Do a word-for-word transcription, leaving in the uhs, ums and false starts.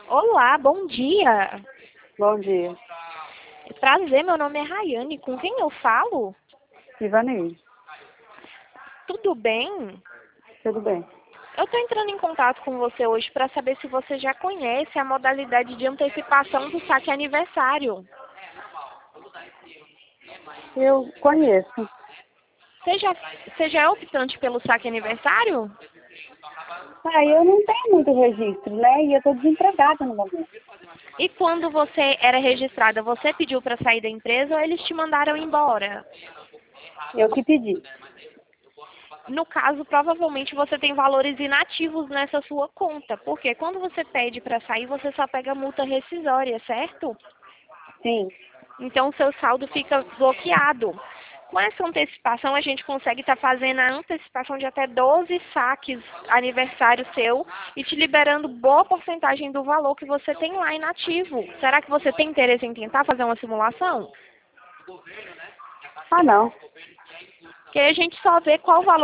Olá, bom dia. Bom dia. Prazer, meu nome é Rayane. Com quem eu falo? Ivanei, Tudo bem? tudo bem? Eu estou entrando em contato com você hoje para saber se você já conhece a modalidade de antecipação do saque aniversário. Eu conheço. Você já, você já é optante pelo saque aniversário? Ah, eu não tenho muito registro, né? E eu estou desempregada no momento. E quando você era registrada, você pediu para sair da empresa ou eles te mandaram embora? Eu que pedi. No caso, provavelmente você tem valores inativos nessa sua conta, porque quando você pede para sair, você só pega multa rescisória, certo? Sim. Então, o seu saldo fica bloqueado. Com essa antecipação, a gente consegue estar fazendo a antecipação de até doze saques aniversário seu e te liberando boa porcentagem do valor que você tem lá inativo. Será que você tem interesse em tentar fazer uma simulação? Ah, não. Que aí a gente só vê qual o valor